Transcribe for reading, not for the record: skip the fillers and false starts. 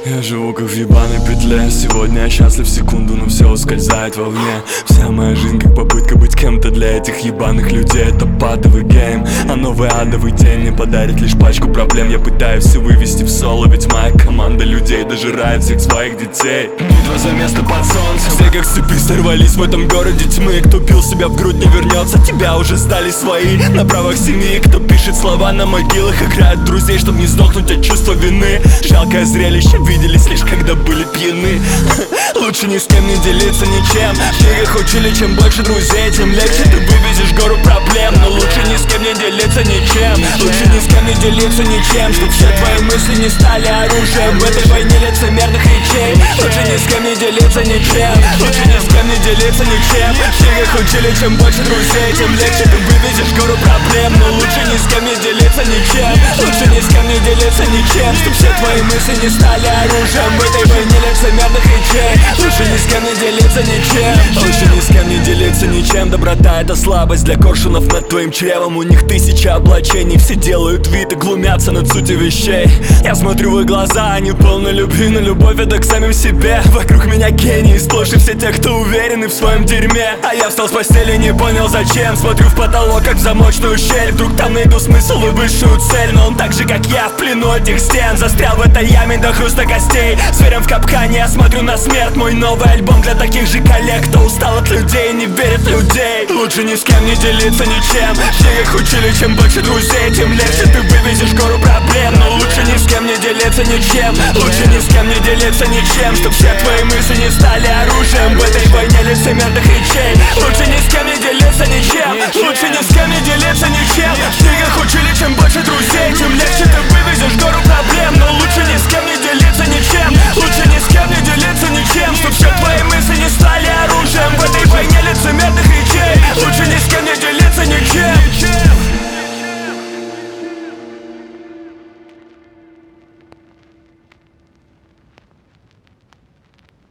Я живу как в ебаной петле. Сегодня я счастлив секунду, но все ускользает вовне. Вся моя жизнь как попытка быть кем-то для этих ебаных людей. Это падовый гейм, а новый адовый день мне подарит лишь пачку проблем. Я пытаюсь все вывести в соло, ведь моя команда людей дожирает всех своих детей. Битва за место под солнцем. Все как с цепи сорвались в этом городе тьмы. Кто бил себя в грудь, не вернется. Тебя уже сдали свои на правах семьи. Кто пишет слова на могилах, играет друзей, чтобы не сдохнуть от чувства вины. Жалкое зрелище, виделись лишь когда были пьяны. Лучше ни с кем не делиться ничем. В книгах учили, чем больше друзей, тем легче ты вывезешь гору проблем. Но лучше ни с кем не делиться ничем. Лучше ни с кем не делиться ничем, чтоб все твои мысли не стали оружием в этой войне лицемерных речей. Лучше ни с кем не делиться ничем. Лучше ни с кем не делиться ничем. В книгах учили, чем больше друзей, тем легче ты вывезешь гору проблем. Но лучше ни с кем не делиться ничем. Лучше ни с кем не делиться ничем, чтоб все твои мысли не стали оружием в этой войне лицемерных речей. Лучше ни с кем не делиться ничем. Лучше ни с кем не делиться ничем. Доброта — это слабость для коршунов над твоим чревом. У них тысячи облачений, все делают вид и глумятся над сутью вещей. Я смотрю в их глаза, они полны любви, но любовь — это к самим себе. Вокруг меня гении, сплошь и все те, кто уверены в своем дерьме. А я встал с постели, не понял зачем. Смотрю в потолок, как в замочную щель. Вдруг там найду смысл и высшую цель. Но он так же, как я, в плену этих стен. Застрял в этой яме до хруста костей. Зверем в капкане, я смотрю на смерть. Мой новый альбом для таких же коллег, кто устал от людей и не верит в людей. Лучше ни с кем не делиться ничем. В книгах учили, чем больше друзей, тем легче ты вывезешь гору проблем. Но лучше ни с кем не делиться ничем. Лучше ни с кем не делиться ничем, чтоб все твои мысли не стали оружием в этой войне лицемерных речей. Лучше ни с кем не делиться ничем. Лучше ни с кем не делиться ничем. В книгах учили, чем больше друзей, тем легче